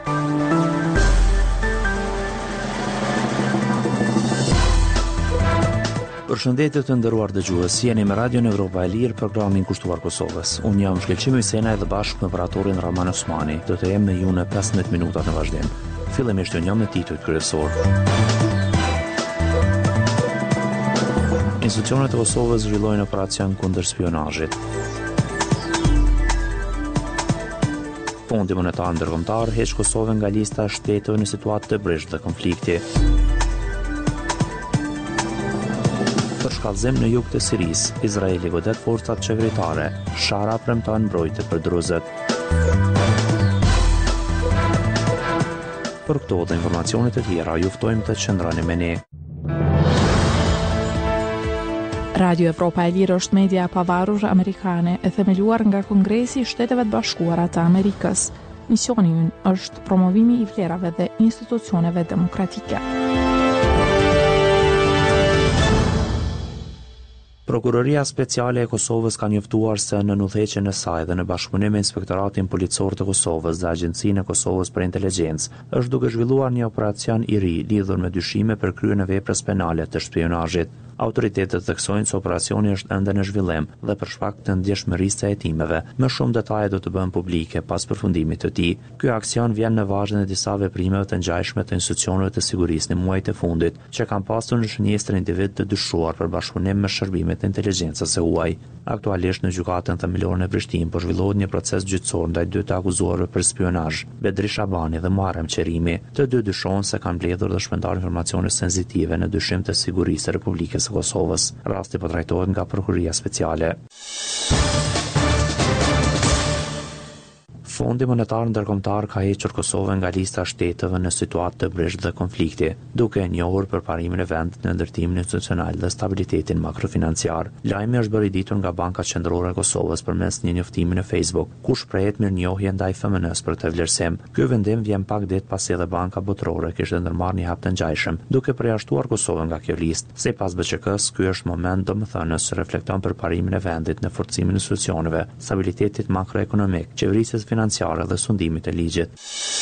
Përshëndetje të nderuar dëgjues, jeni me Radion Evropa e Lirë, programin kushtuar Kosovës. Unë jam Shkelqimi Sena dhe bashkë me operatorin Raman Osmani. Do të jem me ju në 15 minutat në vazhdim. Fillimisht një me titujt kryesor. Institucionet e Kosovës zhvillojnë operacion kundër spionazhit. Fondi Monetar Ndërkombëtar heq Kosovën nga lista e shteteve në situatë të breshtë të konflikti. Për shkallëzim në jug të Sirisë, Izraeli godet forcat qeveritare, Shara premton mbrojtje për druzët. Për këto dhe informacionet e tjera, ju ftojmë të qëndroni me ne. Radio Evropa e Lirë është media e pavarur amerikane e themeluar nga Kongresi i Shteteve të Bashkuara të Amerikës. Misioni i ynë është promovimi i vlerave dhe institucioneve demokratike. Prokuroria Speciale e Kosovës ka njoftuar se në udhëheqjen e saj dhe në bashkëpunim me Inspektoratin Policor të Kosovës dhe Agjencinë e Kosovës për Inteligjencë, është duke zhvilluar një operacion i ri lidhur me dyshime për kryen e veprës penale të shpionazhit. Autoritetet theksojnë se operacioni është ende në zhvillim dhe për shkak të ndjeshmërisë së hetimeve, më shumë detaje do të bëhen publike pas përfundimit të tij. Ky aksion vjen në vazhdim të disa veprimeve të ngjashme të institucioneve të sigurisë në muajt e fundit, që kanë pasur në shënjestër individ të dyshuar për bashkëpunim me shërbimet e inteligjencës së huaj. Aktualisht në gjykatën themelore në Prishtinë po zhvillohet një proces gjyqësor ndaj dy të akuzuarve për spionazh, Bedri Shabani dhe Muharrem Qerimi. Të dy dyshohen se kanë mbledhur dhe shpërndar informacione sensitive në dyshim të sigurisë së Republikës së Kosovës. Rasti po trajtohet nga Prokuroria Speciale. Fondi Monetar Ndërkombëtar ka hequr Kosovën nga lista e shteteve në situatë të breshtë dhe konflikti, duke e njohur për parimin e vendit në ndërtimin institucional dhe stabilitetin makrofinanciar. Lajmi është bërë i ditur nga Banka Qendrore e Kosovës përmes një njoftimi në Facebook, ku shprehet mirënjohje ndaj FMN-s për të vlerësim. Ky vendim vjen pak ditë pasi edhe Banka Botërore kishte ndërmarrë një hap të ngjashëm, duke përjashtuar Kosovën nga kjo listë. Sipas BÇK-s, ky është moment domethënës që reflekton për parimin e vendit në forcimin e institucioneve, stabilitetit makroekonomik, qeverisjes financiare dhe sundimit të ligjit.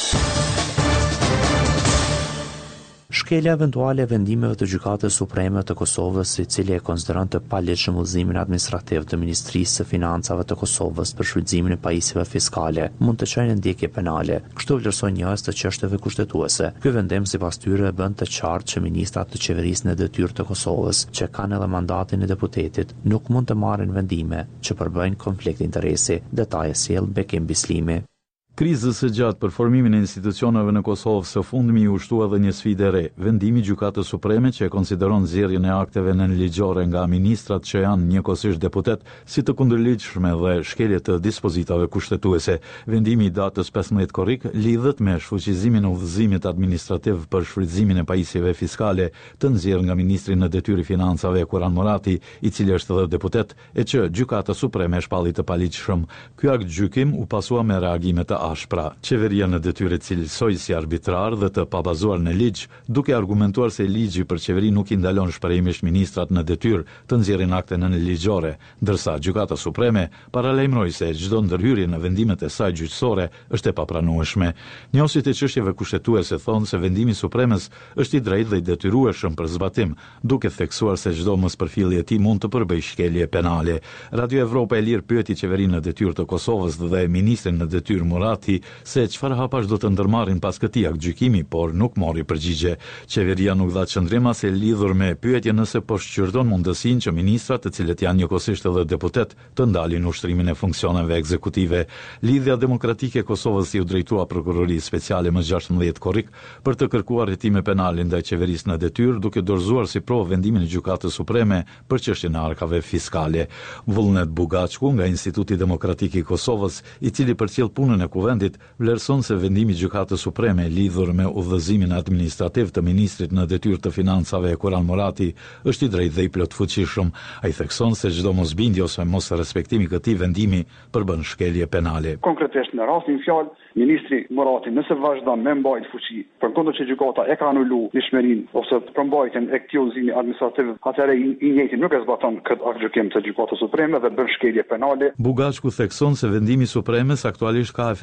Shkelja eventuale e vendimeve të Gjykatës Supreme të Kosovës, i cili e konsideron të paligjshëm udhëzimin administrativ të Ministrisë së Financave të Kosovës për shfrytëzimin e pajisjeve fiskale, mund të çojë në ndjekje penale. Kështu vlerësoi njëës të çështjeve kushtetuese. Ky vendim sipas tyre bën të qartë që ministrat të qeverisë në detyrë të Kosovës, që kanë edhe mandatin e deputetit, nuk mund të marrin vendime që përbëjnë konflikt interesi. Detaje sjell Bekim Bislimi. Krizës së gjatë për formimin e institucioneve në Kosovë së fundmi u shtua edhe një sfidë e re, vendimi i Gjykatës Supreme që e konsideron nxjerrjen e akteve nënligjore nga ministrat që janë njëkohësisht deputet si të kundërligjshme dhe shkelje të dispozitave kushtetuese. Vendimi i datës 15 korrik lidhet me shfuqizimin e udhëzimit administrativ për shfrytëzimin e pajisjeve fiskale të nxjerrë nga ministri në detyrë financave Kuran Murati, i cili është edhe deputet, e që Gjykata Supreme e shpalli të paligjshëm. Ky akt gjykim u pasua me reagime të ashpra. Qeveria në detyrë cilësoi si arbitrar dhe të pabazuar në ligj, duke argumentuar se ligji për qeveri nuk i ndalon shpërrimisht ministrat në detyrë të nxjerrin akte nënligjore, ndërsa Gjykata Supreme paralajmëroi se çdo ndërhyrje në vendimet e saj gjyqësore është e papranueshme. Njohësit e çështjeve kushtetuese thonë se vendimi i Supremës është i drejtë dhe i detyrueshëm për zbatim, duke theksuar se çdo mospërfillje e tij mund të përbëjë shkelje penale. Radio Evropa e Lirë pyeti qeverinë në detyrë të Kosovës dhe ministrin në detyrë Murati se çfarë hapash do të ndërmarrin pas këtij aktgjykimi, por nuk mori përgjigje. Qeveria nuk dha qëndrim as e lidhur me pyetjen nëse po shqyrton mundësinë që ministrat, të cilët janë njëkohësisht edhe deputet, të ndalin ushtrimin e funksioneve ekzekutive. Lidhja Demokratike e Kosovës i u drejtua Prokurorisë Speciale më 16 korrik për të kërkuar hetime penale ndaj qeverisë në detyrë, duke dorëzuar si provë vendimin e Gjykatës Supreme për çështjen e arkave fiskale. Vullnet Bugaçku nga Instituti Demokratik i Kosovës, i cili përcjell punën e Kuvendit, vlerëson se vendimi i Gjykatës Supreme lidhur me udhëzimin administrativ të ministrit në detyrë të financave Kuran Murati është i drejtë dhe i plotfuqishëm. Ai thekson se çdo mosbindje ose mos respektimi i këtij vendimi përbën shkelje penale. Konkretisht në rastin fjalë, ministri Murati nëse vazhdon me mbajtje fuqi, përkundër që gjykata e ka anuluar dëshmërinë ose përmbajtjen e këtij udhëzimi administrativ, atëherë i njëjti nuk e zbaton këtë aktgjykim të Gjykatës Supreme dhe bën shkelje penale. Bugaçku thekson se vendimi i Supremës aktualisht ka efekt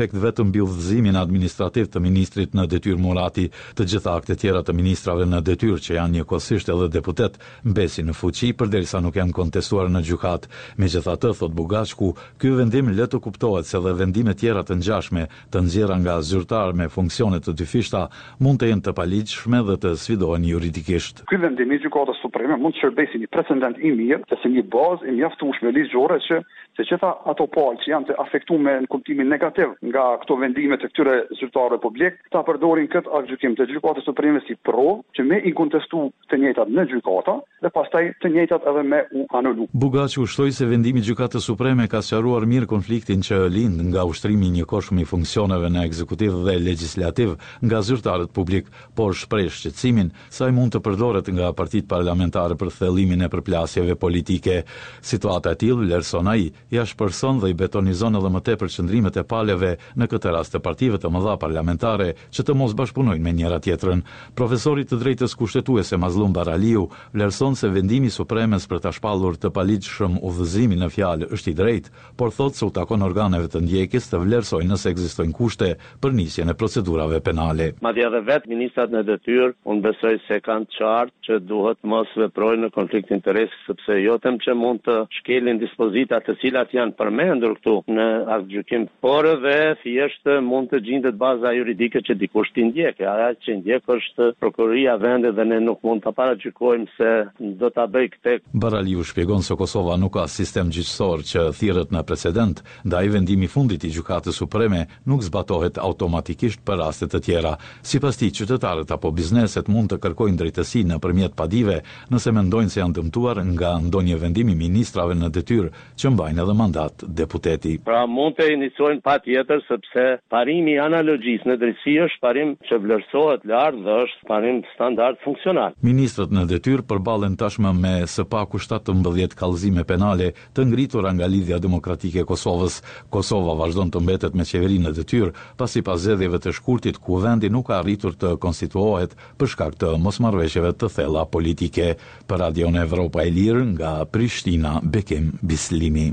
efekt vetëm mbi udhëzimin administrativ të ministrit në detyrë Murati. Të gjitha aktet tjera të ministrave në detyrë që janë njëkohësisht edhe deputet mbesin në fuqi përderisa nuk janë kontestuar në gjykat. Megjithatë, thot Bugashku, ky vendim le të kuptohet se dhe vendime tjera të ngjashme të nxjerra nga zyrtar me funksione të dyfishta mund të jenë të paligjshme dhe të sfidohen juridikisht. Ky vendim i Gjykatës Supreme mund të shërbejë si një precedent i mirë, si një bazë e mjaftueshme ligjore që se gjitha ato palë që janë të afektuar në kuptimin negativ nga këto vendime të këtyre zyrtarëve publik, ta përdorin këtë aktgjykim të Gjykatës Supreme si provë që me i kontestu të njëjtat në gjykata dhe pastaj të njëjtat edhe me u anulu. Bugaçi ushtoi se vendimi i Gjykatës Supreme ka sqaruar mirë konfliktin që lind nga ushtrimi i njëkohshëm i funksioneve në ekzekutiv dhe legjislativ nga zyrtarët publik, por shpreh shqetësimin se ai mund të përdoret nga partitë parlamentare për thellimin e përplasjeve politike. Situata e tillë vlerëson ai ja shpërson dhe i betonizon edhe më tepër qëndrimet e palëve në këtë rast të partive të mëdha parlamentare që të mos bashkëpunojnë me njëra tjetrën. Profesori të drejtës kushtetuese Mazlum Baraliu vlerëson se vendimi i Supremes për ta shpallur të paligjshëm udhëzimin në fjalë është i drejtë, por thotë se u takon organeve të ndjekjes të vlerësojnë nëse ekzistojnë kushte për nisjen e procedurave penale. Madje edhe vetë ministrat në detyrë, unë besoj se kanë qartë që duhet mos veprojnë në konflikt interesi, sepse jo them që mund të shkelin dispozita të cilat janë përmendur këtu në aktgjykim, por edhe thjesht mund të gjendet baza juridike që dikush t'i ndjekë. Ajo që ndjek është prokuroria vendit dhe ne nuk mund ta paragjykojmë se do ta bëj këtë. Baraliu shpjegon se Kosova nuk ka sistem gjyqësor që thirret në precedent, ndaj vendimi i fundit i Gjykatës Supreme nuk zbatohet automatikisht për raste të tjera. Sipas tij, qytetarët apo bizneset mund të kërkojnë drejtësi nëpërmjet padive nëse mendojnë se janë dëmtuar nga ndonjë vendim i ministrave në detyrë që mbajnë edhe mandat deputeti. Pra mund të iniciojnë patjetër sepse parimi i analogjisë në drejtësi është parim që vlerësohet lart dhe është parim standard funksional. Ministrët në detyrë përballen tashmë me së paku 17 kallëzime penale të ngritura nga Lidhja Demokratike e Kosovës. Kosova vazhdon të mbetet me qeverinë në detyrë pasi pas zgjedhjeve të shkurtit ku vendi nuk ka arritur të konstituohet për shkak të mosmarrëveshjeve të thella politike. Për Radion Evropa e Lirë nga Prishtina, Bekim Bislimi.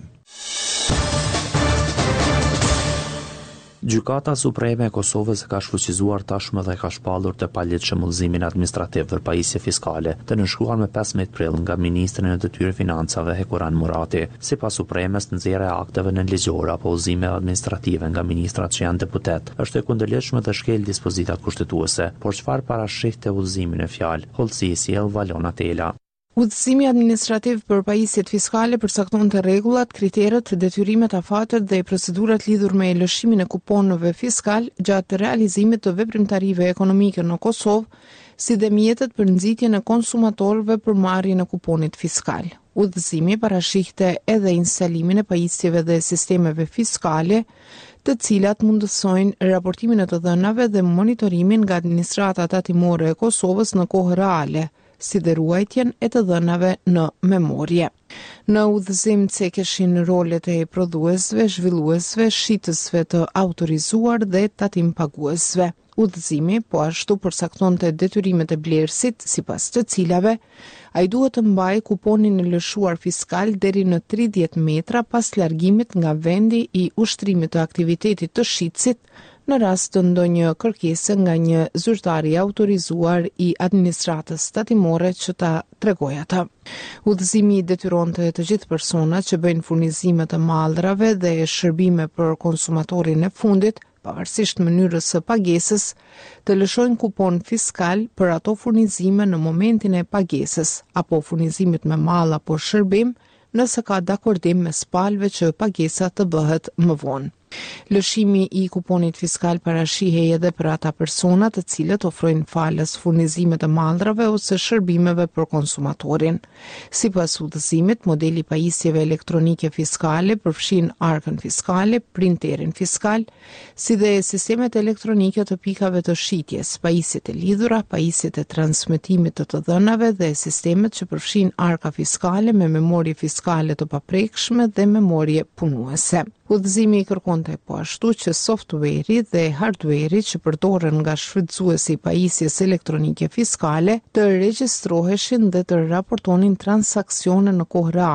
Gjykata Supreme e Kosovës ka shfuqizuar tashmë dhe ka shpallur të paligjshëm udhëzimin administrativ për pajisje fiskale të nënshkruar me 15 prill nga ministri në detyrë financave Hekuran Murati. Sipas Supremes, nxjerrja e akteve nënligjore apo udhëzime administrative nga ministrat që janë deputet është e kundërligjshme dhe shkel dispozitat kushtetuese. Por çfarë parashih te udhëzimi në fjalë? Hollësi sjell Valona Tela. Udhëzimi administrativ për pajisjet fiskale përcakton të rregullat, kriteret, detyrimet, afatet dhe procedurat lidhur me lëshimin e kuponëve fiskal gjatë realizimit të veprimtarive ekonomike në Kosovë, si dhe mjetet për nxitjen e konsumatorëve për marrjen e kuponit fiskal. Udhëzimi parashihte edhe instalimin e pajisjeve dhe sistemeve fiskale, të cilat mundësojnë raportimin e të dhënave dhe monitorimin nga administrata tatimore e Kosovës në kohë reale, si dhe ruajtjen e të dhënave në memorie. Në udhëzim cekeshin rolet e prodhuesve, zhvilluesve, shitësve të autorizuar dhe tatim paguesve. Udhëzimi po ashtu përcaktonte detyrimet e blerësit, sipas të cilave ai duhet të mbajë kuponin e lëshuar fiskal deri në 30 metra pas largimit nga vendi i ushtrimit të aktivitetit të shitësit, në rast të ndonjë kërkese nga një zyrtar i autorizuar i administratës tatimore që ta tregojë atë. Udhëzimi detyronte të gjithë personat që bëjnë furnizime të mallrave dhe shërbime për konsumatorin e fundit, pavarësisht mënyrës së pagesës, të lëshojnë kupon fiskal për ato furnizime në momentin e pagesës apo furnizimit me mall apo shërbim, nëse ka dakordim mes palëve që pagesa të bëhet më vonë. Lëshimi i kuponit fiskal parashihej edhe për ata persona të cilët ofrojnë falës furnizime të mallrave ose shërbimeve për konsumatorin. Sipas udhëzimit, modeli pajisjeve elektronike fiskale përfshin arkën fiskale, printerin fiskal, si dhe sistemet elektronike të pikave të shitjes, pajisjet e lidhura, pajisjet e transmetimit të dhënave dhe sistemet që përfshin arka fiskale me memorie fiskale të paprekshme dhe memorie punuese. Udhëzimi i kërkonte po ashtu që software-i dhe hardware-i që përdoren nga shfrytëzuesi i pajisjes elektronike fiskale të regjistroheshin dhe të raportonin transaksione në kohë reale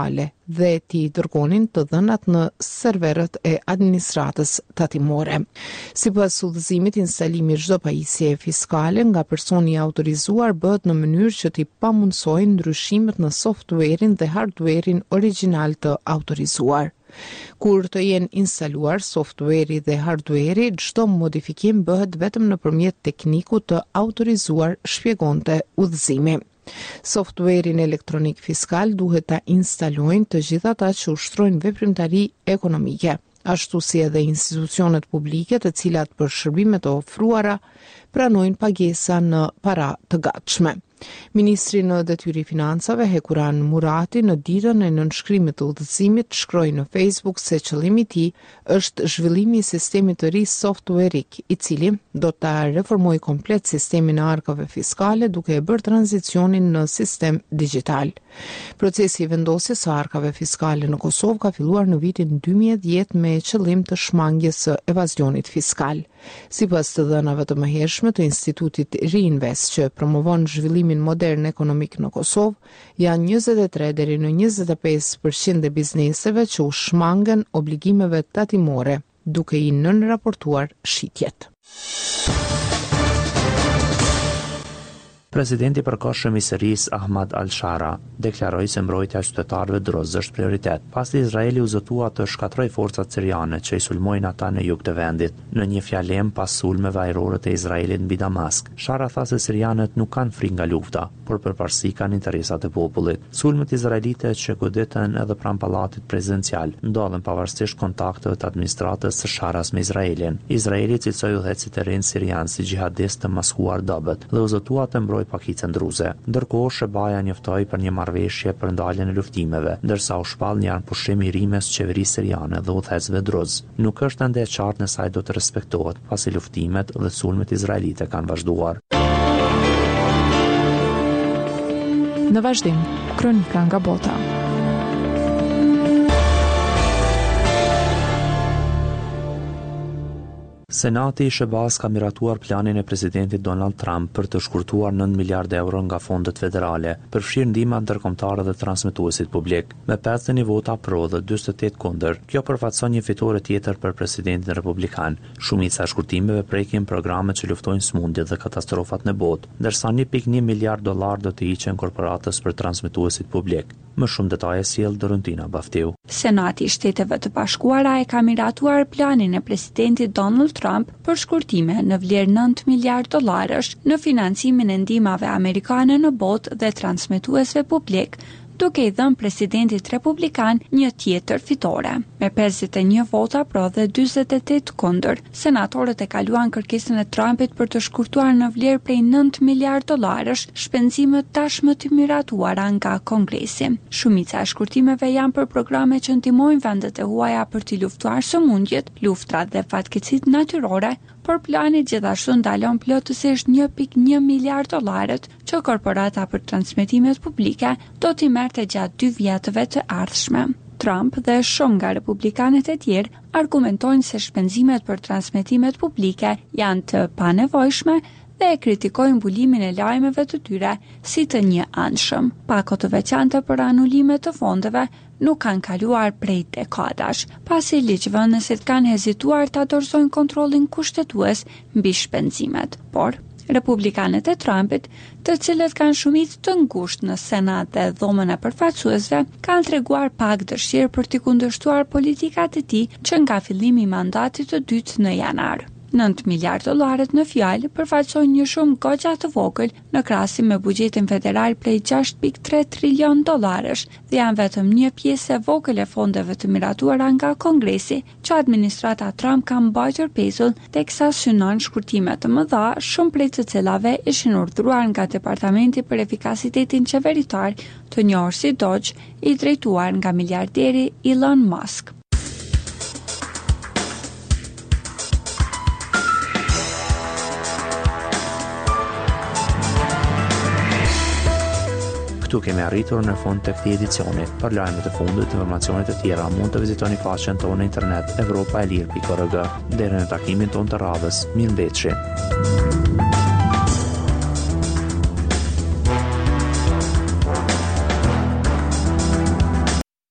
dhe t'i dërgonin të dhënat në serverët e administratës tatimore. Sipas udhëzimit, instalimi i çdo pajisje fiskale nga personi i autorizuar bëhet në mënyrë që t'i pamundsojë ndryshimet në softwarein dhe hardwarein origjinal të autorizuar. Kur të jenë instaluar software-i dhe hardware-i, çdo modifikim bëhet vetëm nëpërmjet teknikut të autorizuar, shpjegonte udhëzimi. Software-in elektronik fiskal duhet ta instalojnë të gjithë ata që ushtrojnë veprimtari ekonomike, ashtu si edhe institucionet publike të cilat për shërbimet e ofruara pranojnë pagesa në para të gatshme. Ministri në detyri financave Hekuran Murati në ditën e nënshkrimit të udhëzimit shkroi në Facebook se qëllimi i tij është zhvillimi i sistemit të ri softwareik, i cili do ta reformojë komplet sistemin e arkave fiskale duke e bërë tranzicionin në sistem digjital. Procesi i vendosjes së arkave fiskale në Kosovë ka filluar në vitin 2010 me qëllim të shmangjes së evazionit fiskal. Sipas të dhënave të mëhershme të Institutit Reinvest që promovon zhvillimin modern ekonomik në Kosovë, janë 23 deri në 25% e bizneseve që u shmangen obligimeve tatimore, duke i nënraportuar shitjet. Presidenti përkohshëm i Sirisë Ahmad al-Shara deklaroi se mbrojtja e qytetarëve drozë është prioritet, pasi Izraeli u zotua të shkatrojë forcat siriane që i sulmojnë ata në jug të vendit. Në një fjalem pas sulmeve ajrore të Izraelit mbi Damask, Shara tha se sirianët nuk kanë frikë nga lufta, por përparësi kanë interesat e popullit. Sulmet izraelite që goditen edhe pranë pallatit prezidencial ndodhen pavarësisht kontakteve të administratës së Sharas me Izraelin. Izraeli cilësoi udhëheqësit e rinë sirian si xhihadistë të maskuar dobët dhe u zotua të mbrojë pakicën druze. Ndërkohë Shebaja njoftoi për një marrëveshje për ndaljen e luftimeve, ndërsa u shpall një anëpushim i ri mes qeverisë siriane dhe udhëheqësve druz. Nuk është ende e qartë nëse ai do të respektohet, pasi luftimet dhe sulmet izraelite kanë vazhduar. Në vazhdim, kronika nga bota. Senati i SHBA-s ka miratuar planin e presidentit Donald Trump për të shkurtuar 9 miliardë euro nga fondet federale, përfshirë ndihma ndërkombëtare dhe transmetuesit publik. Me 51 vota pro dhe 48 kundër, kjo përfaqëson një fitore tjetër për presidentin republikan. Shumica e shkurtimeve prekin programet që luftojnë smundjet dhe katastrofat në botë, ndërsa 1.1 miliard dollar do të hiqen korporatës për transmetuesit publik. Më shumë detaje sjell Dorontina Baftiu. Senati i Shteteve të Bashkuara e ka miratuar planin e presidentit Donald Trump për shkurtime në vlerë 9 miliard dollarësh në financimin e ndihmave amerikane në botë dhe transmetuesve publik, duke i dhënë presidentit republikan një tjetër fitore. Me 51 vota pro dhe 48 kundër, senatorët e kaluan kërkesën e Trumpit për të shkurtuar në vlerë prej 9 miliard dollarësh shpenzimet tashmë të miratuara nga Kongresi. Shumica e shkurtimeve janë për programe që ndihmojnë vendet e huaja për të luftuar sëmundjet, luftrat dhe fatkeqësitë natyrore, por plani gjithashtu ndalon plotësisht 1.1 miliard dollarët që korporata për transmetimet publike do t'i merrte gjatë 2 vjetëve të ardhshme. Trump dhe shumë nga republikanët e tjerë argumentojnë se shpenzimet për transmetimet publike janë të panevojshme dhe e kritikojnë mbulimin e lajmeve të tyre si të një anshëm. Pako të veçanta për anullime të fondeve nuk kanë kaluar prej dekadash, pasi ligjvënësit kanë hezituar ta dorëzojnë kontrollin kushtetues mbi shpenzimet. Por republikanët e Trumpit, të cilët kanë shumicë të ngushtë në Senat dhe dhomën e përfaqësuesve, kanë treguar pak dëshirë për t'i kundërshtuar politikat e tij që nga fillimi i mandatit të dytë në janar. 9 miliard dollarët në fjalë përfaqësojnë një shumë goxha të vogël në krahasim me buxhetin federal prej 6.3 trilion dollarësh dhe janë vetëm një pjesë e vogël e fondeve të miratuara nga Kongresi që administrata Trump ka mbajtur pezull teksa synon shkurtime të mëdha, shumë prej të cilave ishin urdhëruar nga Departamenti për Efikasitetin Qeveritar, të njohur si DOGE, i drejtuar nga miliarderi Elon Musk. Këtu kemi arritur në fund të këtij edicioni. Për lajmet e fundit të informacionet e tjera mund të vizitoni faqen tonë në internet europaelir.org. Deri në takimin tonë të radhës, mirëmbëjtje.